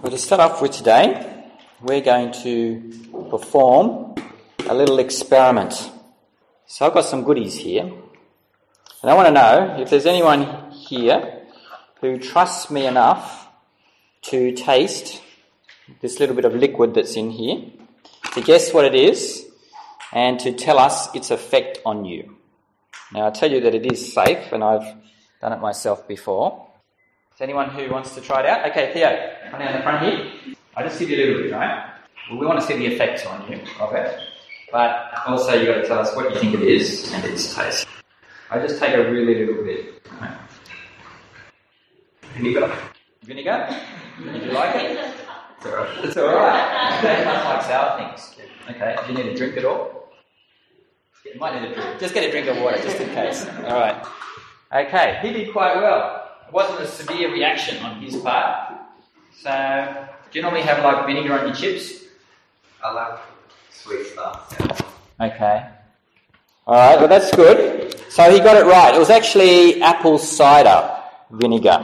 Well, to start off with today, we're going to perform a little experiment. So I've got some goodies here, and I want to know if there's anyone here who trusts me enough to taste this little bit of liquid that's in here, to guess what it is, and to tell us its effect on you. Now, I'll tell you that it is safe, and I've done it myself before. Is anyone who wants to try it out? Okay, Theo, come down the front here. I'll just give you a little bit, right? Well, we want to see the effects on you of it, but also you've got to tell us what you think it is and its taste. I just take a really little bit. Right. Vinegar? Vinegar? Did you like it? It's alright. Okay, much like sour things. Okay, do you need a drink at all? You might need a drink. Just get a drink of water, just in case. Alright. Okay, he did quite well. It wasn't a severe reaction on his part. So, do you normally have like vinegar on your chips? I like sweet stuff. Yeah. Okay. Alright, well that's good. So he got it right. It was actually apple cider vinegar.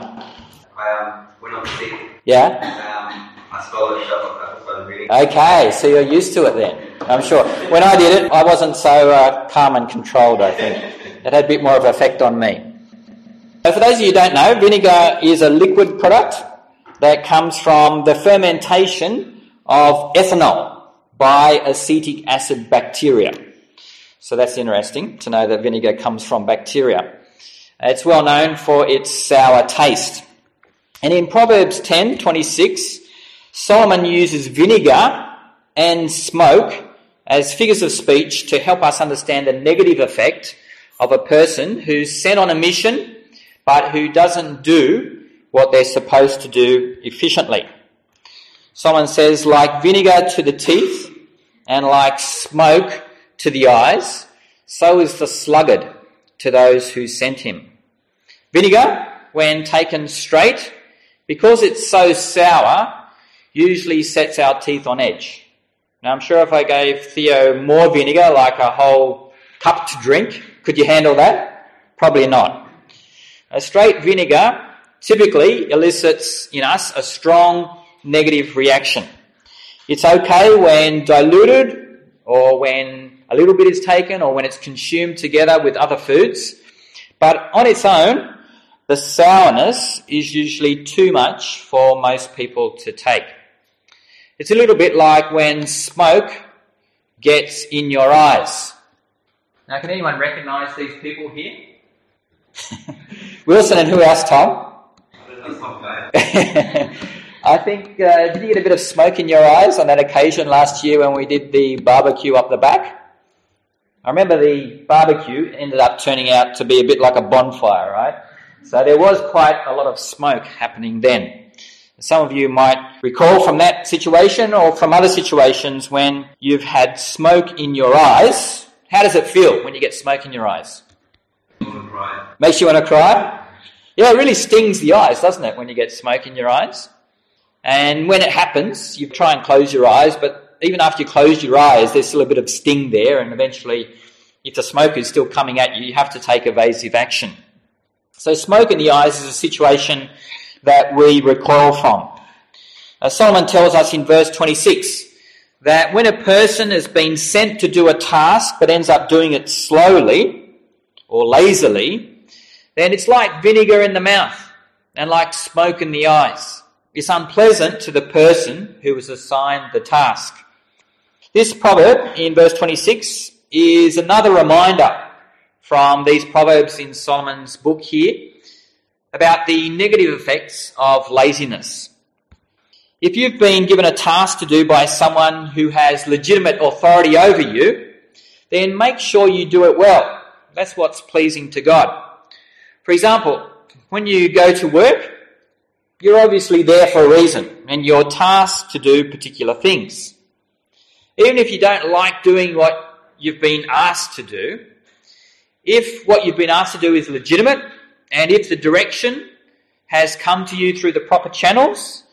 I went on sick. Yeah? I stole a shot of apple cider vinegar. Okay, so you're used to it then, I'm sure. When I did it, I wasn't so calm and controlled, I think. It had a bit more of an effect on me. So for those of you who don't know, vinegar is a liquid product that comes from the fermentation of ethanol by acetic acid bacteria. So that's interesting to know that vinegar comes from bacteria. It's well known for its sour taste. And in Proverbs 10:26, Solomon uses vinegar and smoke as figures of speech to help us understand the negative effect of a person who's sent on a mission but who doesn't do what they're supposed to do efficiently. Solomon says, like vinegar to the teeth and like smoke to the eyes, so is the sluggard to those who sent him. Vinegar, when taken straight, because it's so sour, usually sets our teeth on edge. Now, I'm sure if I gave Theo more vinegar, like a whole cup to drink, could you handle that? Probably not. A straight vinegar typically elicits in us a strong negative reaction. It's okay when diluted or when a little bit is taken or when it's consumed together with other foods, but on its own, the sourness is usually too much for most people to take. It's a little bit like when smoke gets in your eyes. Now, can anyone recognise these people here? Wilson and who else, Tom? That's not bad. I think, did you get a bit of smoke in your eyes on that occasion last year when we did the barbecue up the back? I remember the barbecue ended up turning out to be a bit like a bonfire, right? So there was quite a lot of smoke happening then. Some of you might recall from that situation or from other situations when you've had smoke in your eyes. How does it feel when you get smoke in your eyes? Makes you want to cry? Yeah, it really stings the eyes, doesn't it, when you get smoke in your eyes? And when it happens, you try and close your eyes, but even after you close your eyes, there's still a bit of sting there, and eventually, if the smoke is still coming at you, you have to take evasive action. So smoke in the eyes is a situation that we recoil from. Solomon tells us in verse 26 that when a person has been sent to do a task but ends up doing it slowly or lazily, then it's like vinegar in the mouth and like smoke in the eyes. It's unpleasant to the person who was assigned the task. This proverb in verse 26 is another reminder from these proverbs in Solomon's book here about the negative effects of laziness. If you've been given a task to do by someone who has legitimate authority over you, then make sure you do it well. That's what's pleasing to God. For example, when you go to work, you're obviously there for a reason, and you're tasked to do particular things. Even if you don't like doing what you've been asked to do, if what you've been asked to do is legitimate, and if the direction has come to you through the proper channels,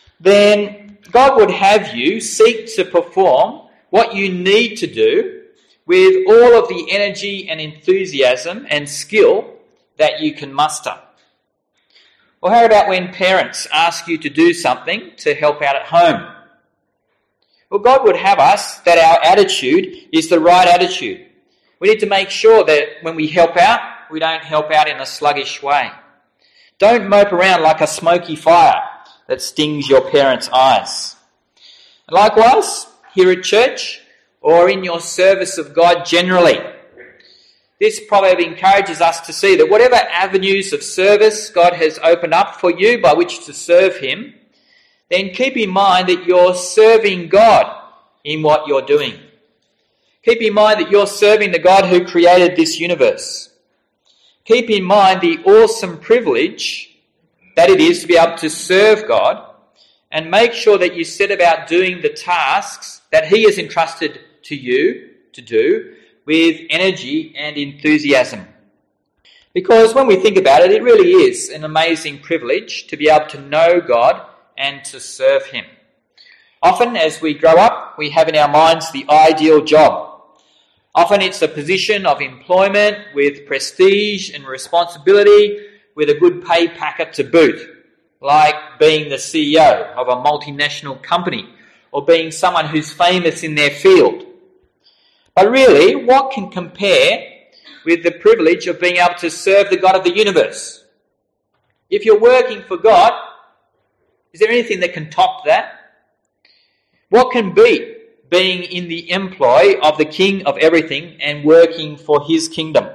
then God would have you seek to perform what you need to do with all of the energy and enthusiasm and skill that you can muster. Or how about when parents ask you to do something to help out at home? Well, God would have us that our attitude is the right attitude. We need to make sure that when we help out, we don't help out in a sluggish way. Don't mope around like a smoky fire that stings your parents' eyes. Likewise, here at church or in your service of God generally, this proverb encourages us to see that whatever avenues of service God has opened up for you by which to serve Him, then keep in mind that you're serving God in what you're doing. Keep in mind that you're serving the God who created this universe. Keep in mind the awesome privilege that it is to be able to serve God, and make sure that you set about doing the tasks that He has entrusted to you to do with energy and enthusiasm. Because when we think about it, it really is an amazing privilege to be able to know God and to serve Him. Often as we grow up, we have in our minds the ideal job. Often it's a position of employment with prestige and responsibility with a good pay packet to boot, like being the CEO of a multinational company or being someone who's famous in their field. But really, what can compare with the privilege of being able to serve the God of the universe? If you're working for God, is there anything that can top that? What can beat being in the employ of the King of everything and working for His kingdom?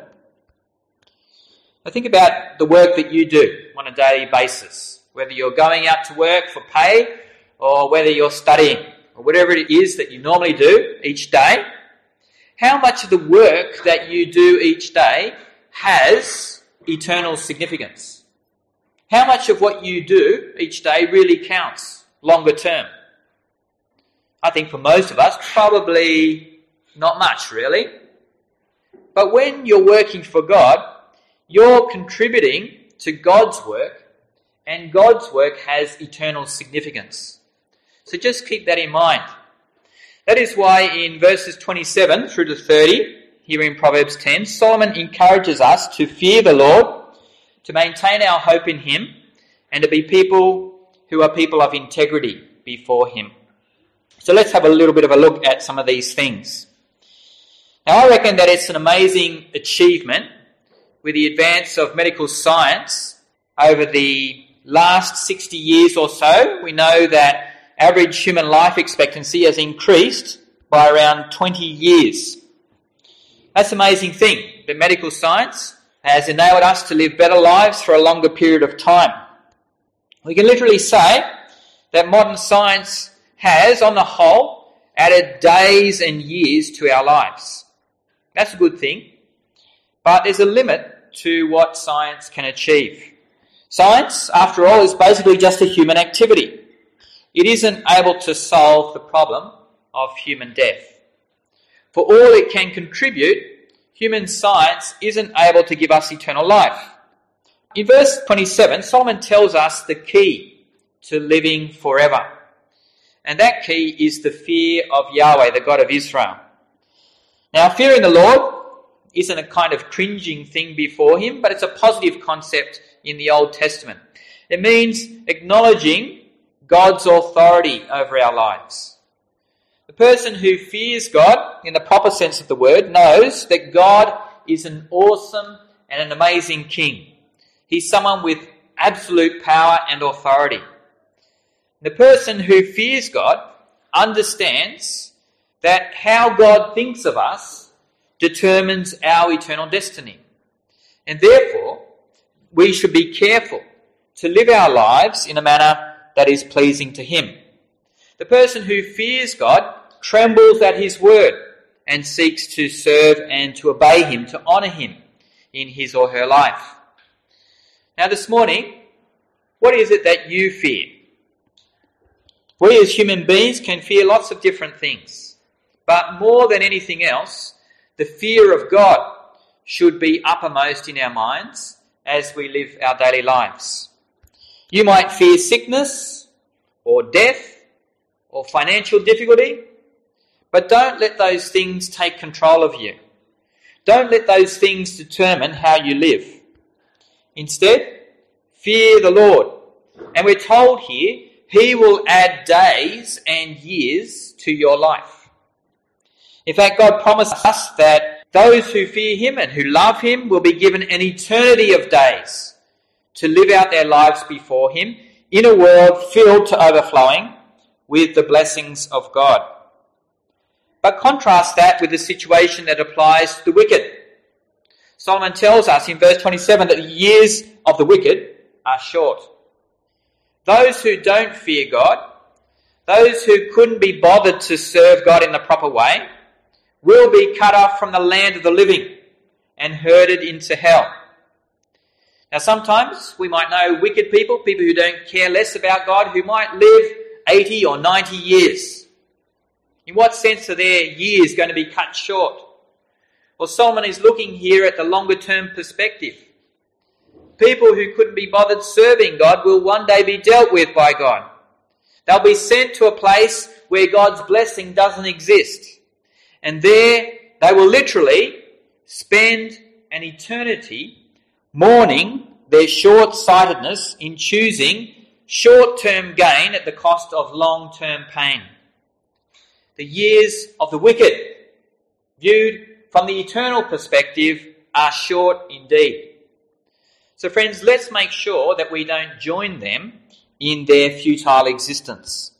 Now think about the work that you do on a daily basis, whether you're going out to work for pay or whether you're studying or whatever it is that you normally do each day. How much of the work that you do each day has eternal significance? How much of what you do each day really counts longer term? I think for most of us, probably not much really. But when you're working for God, you're contributing to God's work, and God's work has eternal significance. So just keep that in mind. That is why in verses 27 through to 30, here in Proverbs 10, Solomon encourages us to fear the Lord, to maintain our hope in Him, and to be people who are people of integrity before Him. So let's have a little bit of a look at some of these things. Now I reckon that it's an amazing achievement with the advance of medical science over the last 60 years or so. We know that average human life expectancy has increased by around 20 years. That's an amazing thing, that medical science has enabled us to live better lives for a longer period of time. We can literally say that modern science has, on the whole, added days and years to our lives. That's a good thing, but there's a limit to what science can achieve. Science, after all, is basically just a human activity. It isn't able to solve the problem of human death. For all it can contribute, human science isn't able to give us eternal life. In verse 27, Solomon tells us the key to living forever. And that key is the fear of Yahweh, the God of Israel. Now, fearing the Lord isn't a kind of cringing thing before Him, but it's a positive concept in the Old Testament. It means acknowledging God's authority over our lives. The person who fears God, in the proper sense of the word, knows that God is an awesome and an amazing King. He's someone with absolute power and authority. The person who fears God understands that how God thinks of us determines our eternal destiny. And therefore, we should be careful to live our lives in a manner that is pleasing to Him. The person who fears God trembles at His word and seeks to serve and to obey Him, to honour Him in his or her life. Now this morning, what is it that you fear? We as human beings can fear lots of different things, but more than anything else, the fear of God should be uppermost in our minds as we live our daily lives. You might fear sickness or death or financial difficulty, but don't let those things take control of you. Don't let those things determine how you live. Instead, Fear the Lord. And we're told here, he will add days and years to your life. In fact, God promised us that those who fear him and who love him will be given an eternity of days to live out their lives before him in a world filled to overflowing with the blessings of God. But contrast that with the situation that applies to the wicked. Solomon tells us in verse 27 that the years of the wicked are short. Those who don't fear God, those who couldn't be bothered to serve God in the proper way, will be cut off from the land of the living and herded into hell. Now sometimes we might know wicked people, people who don't care less about God, who might live 80 or 90 years. In what sense are their years going to be cut short? Well, Solomon is looking here at the longer term perspective. People who couldn't be bothered serving God will one day be dealt with by God. They'll be sent to a place where God's blessing doesn't exist. And there they will literally spend an eternity mourning their short-sightedness in choosing short-term gain at the cost of long-term pain. The years of the wicked, viewed from the eternal perspective, are short indeed. So friends, let's make sure that we don't join them in their futile existence.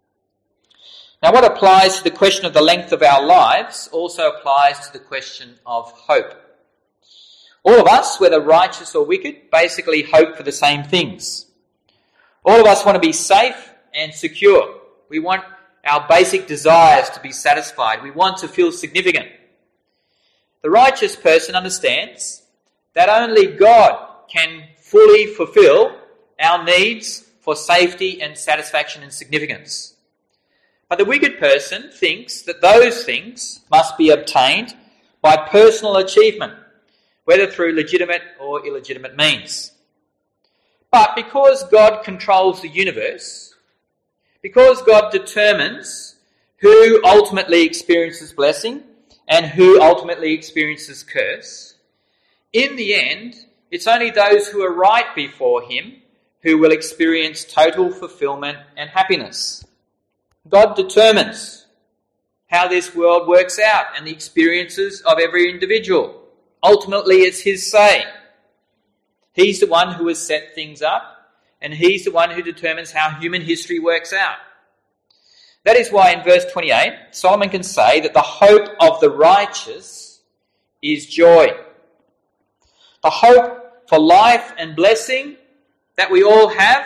Now, what applies to the question of the length of our lives also applies to the question of hope. All of us, whether righteous or wicked, basically hope for the same things. All of us want to be safe and secure. We want our basic desires to be satisfied. We want to feel significant. The righteous person understands that only God can fully fulfill our needs for safety and satisfaction and significance. But the wicked person thinks that those things must be obtained by personal achievement, whether through legitimate or illegitimate means. But because God controls the universe, because God determines who ultimately experiences blessing and who ultimately experiences curse, in the end, it's only those who are right before him who will experience total fulfillment and happiness. God determines how this world works out and the experiences of every individual. Ultimately, it's his say. He's the one who has set things up, and he's the one who determines how human history works out. That is why in verse 28, Solomon can say that the hope of the righteous is joy. The hope for life and blessing that we all have,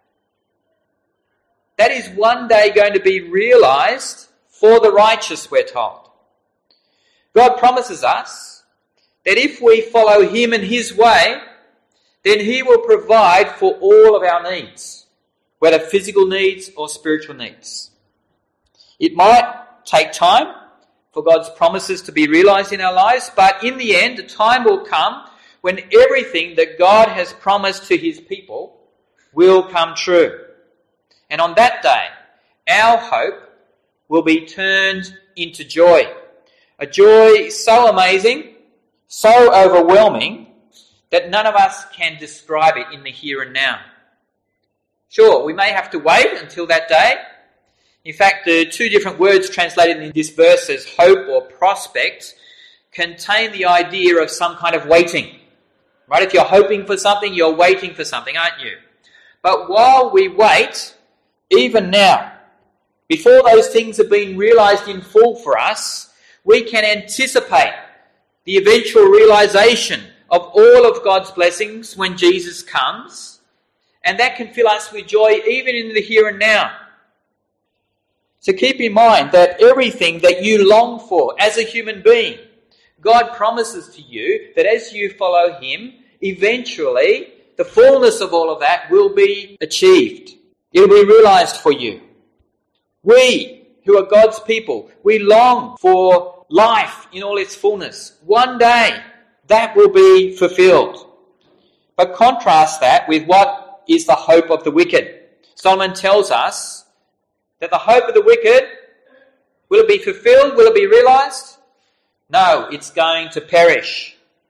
that is one day going to be realised for the righteous, we're told. God promises us that if we follow him and his way, then he will provide for all of our needs, whether physical needs or spiritual needs. It might take time for God's promises to be realised in our lives, but in the end, a time will come when everything that God has promised to his people will come true. And on that day, our hope will be turned into joy. A joy so amazing, so overwhelming, that none of us can describe it in the here and now. Sure, we may have to wait until that day. In fact, the two different words translated in this verse as hope or prospect contain the idea of some kind of waiting. Right? If you're hoping for something, you're waiting for something, aren't you? But while we wait, even now, before those things have been realised in full for us, we can anticipate the eventual realisation of all of God's blessings when Jesus comes, and that can fill us with joy even in the here and now. So keep in mind that everything that you long for as a human being, God promises to you that as you follow him, eventually the fullness of all of that will be achieved. It will be realised for you. We, who are God's people, we long for life in all its fullness. One day, that will be fulfilled. But contrast that with what is the hope of the wicked. Solomon tells us that the hope of the wicked, will it be fulfilled? Will it be realised? No, it's going to perish.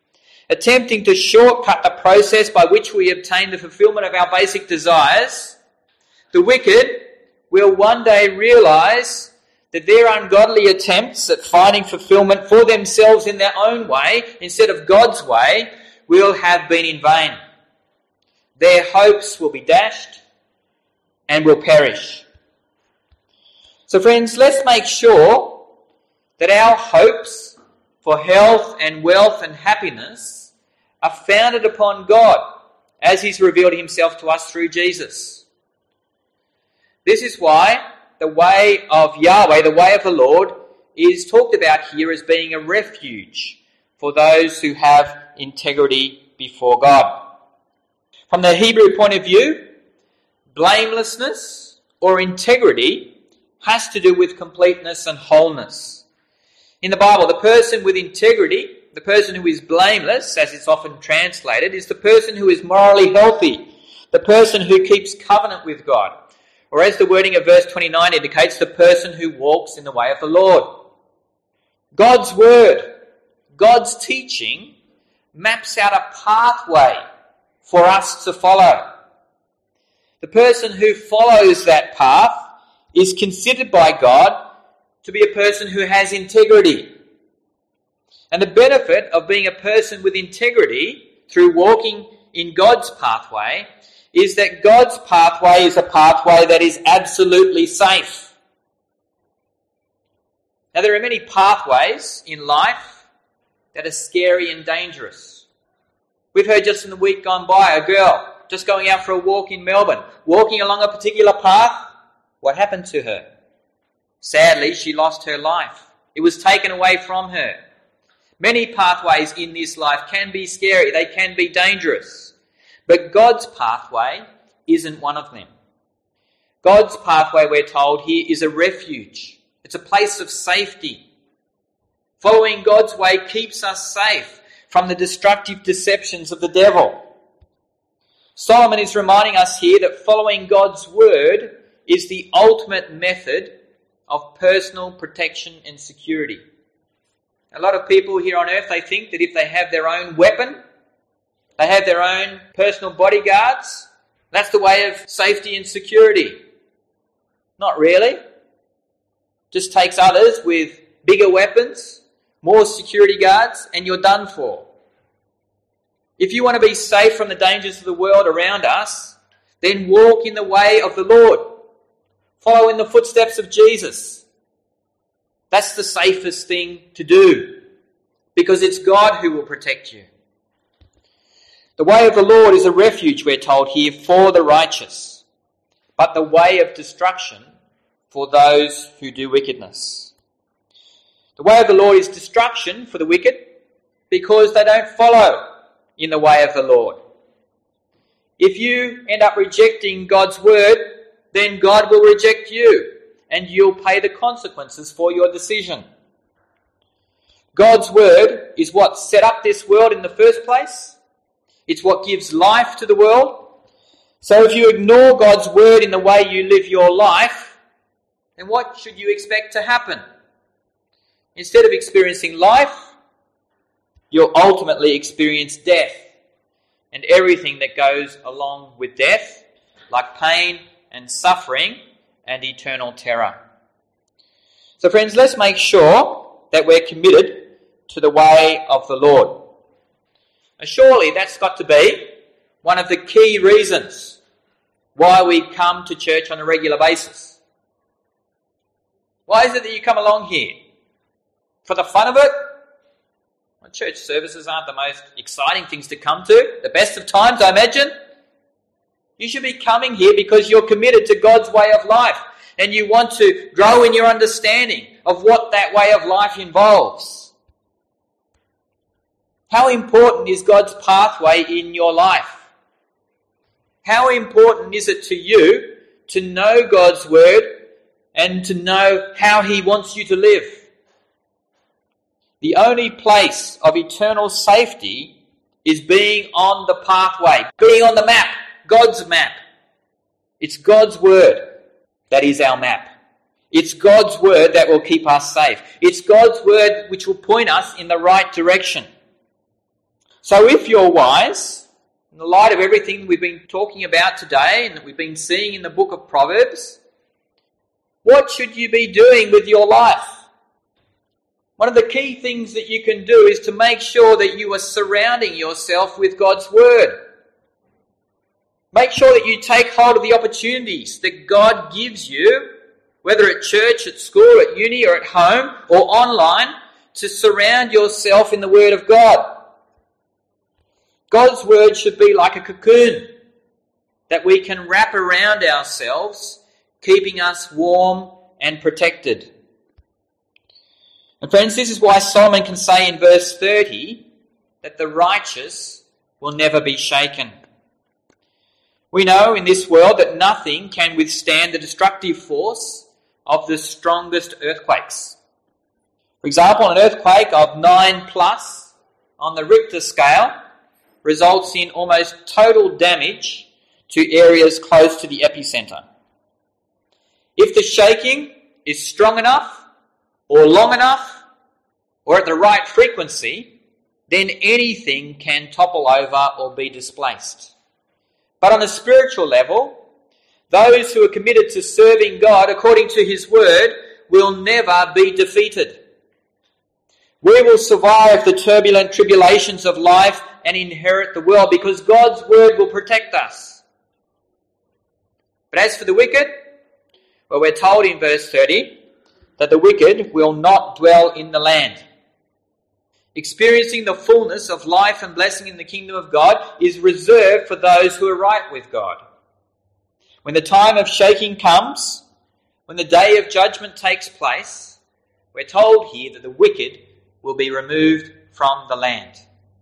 attempting to shortcut the process by which we obtain the fulfillment of our basic desires, the wicked will one day realise that their ungodly attempts at finding fulfillment for themselves in their own way instead of God's way will have been in vain. Their hopes will be dashed and will perish. So friends, let's make sure that our hopes for health and wealth and happiness are founded upon God as He's revealed Himself to us through Jesus. This is why the way of Yahweh, the way of the Lord, is talked about here as being a refuge for those who have integrity before God. From the Hebrew point of view, blamelessness or integrity has to do with completeness and wholeness. In the Bible, the person with integrity, the person who is blameless, as it's often translated, is the person who is morally healthy, the person who keeps covenant with God. Or as the wording of verse 29 indicates, the person who walks in the way of the Lord. God's word, God's teaching, maps out a pathway for us to follow. The person who follows that path is considered by God to be a person who has integrity. And the benefit of being a person with integrity through walking in God's pathway is that God's pathway is a pathway that is absolutely safe. Now, there are many pathways in life that are scary and dangerous. We've heard just in the week gone by, a girl just going out for a walk in Melbourne, walking along a particular path. What happened to her? Sadly, she lost her life. It was taken away from her. Many pathways in this life can be scary. They can be dangerous. But God's pathway isn't one of them. God's pathway, we're told here, is a refuge. It's a place of safety. Following God's way keeps us safe from the destructive deceptions of the devil. Solomon is reminding us here that following God's word is the ultimate method of personal protection and security. A lot of people here on earth, they think that if they have their own weapon, they have their own personal bodyguards, that's the way of safety and security. Not really. Just takes others with bigger weapons, more security guards, and you're done for. If you want to be safe from the dangers of the world around us, then walk in the way of the Lord. Follow in the footsteps of Jesus. That's the safest thing to do, because it's God who will protect you. The way of the Lord is a refuge, we're told here, for the righteous, but the way of destruction for those who do wickedness. The way of the Lord is destruction for the wicked because they don't follow in the way of the Lord. If you end up rejecting God's word, then God will reject you and you'll pay the consequences for your decision. God's word is what set up this world in the first place. It's what gives life to the world. So if you ignore God's word in the way you live your life, then what should you expect to happen? Instead of experiencing life, you'll ultimately experience death and everything that goes along with death, like pain and suffering and eternal terror. So friends, let's make sure that we're committed to the way of the Lord. Now, surely that's got to be one of the key reasons why we come to church on a regular basis. Why is it that you come along here? For the fun of it? Well, church services aren't the most exciting things to come to. The best of times, I imagine. You should be coming here because you're committed to God's way of life and you want to grow in your understanding of what that way of life involves. How important is God's pathway in your life? How important is it to you to know God's word and to know how He wants you to live? The only place of eternal safety is being on the pathway, being on the map, God's map. It's God's word that is our map. It's God's word that will keep us safe. It's God's word which will point us in the right direction. So if you're wise, in the light of everything we've been talking about today and that we've been seeing in the book of Proverbs, what should you be doing with your life? One of the key things that you can do is to make sure that you are surrounding yourself with God's Word. Make sure that you take hold of the opportunities that God gives you, whether at church, at school, at uni, or at home, or online, to surround yourself in the Word of God. God's Word should be like a cocoon that we can wrap around ourselves, keeping us warm and protected. And friends, this is why Solomon can say in verse 30 that the righteous will never be shaken. We know in this world that nothing can withstand the destructive force of the strongest earthquakes. For example, an earthquake of 9+ on the Richter scale results in almost total damage to areas close to the epicenter. If the shaking is strong enough or long enough or at the right frequency, then anything can topple over or be displaced. But on a spiritual level, those who are committed to serving God according to His Word will never be defeated. We will survive the turbulent tribulations of life and inherit the world because God's Word will protect us. But as for the wicked, well, we're told in verse 30 that the wicked will not dwell in the land. Experiencing the fullness of life and blessing in the kingdom of God is reserved for those who are right with God. When the time of shaking comes, when the day of judgment takes place, we're told here that the wicked will be removed from the land.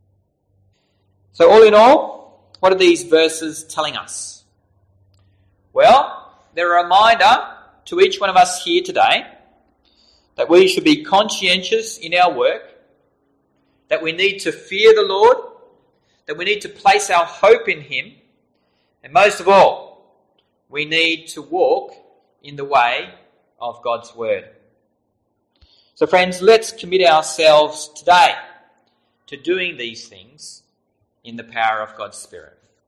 So all in all, what are these verses telling us? Well, they're a reminder to each one of us here today that we should be conscientious in our work, that we need to fear the Lord, that we need to place our hope in Him, and most of all, we need to walk in the way of God's Word. So friends, let's commit ourselves today to doing these things in the power of God's Spirit.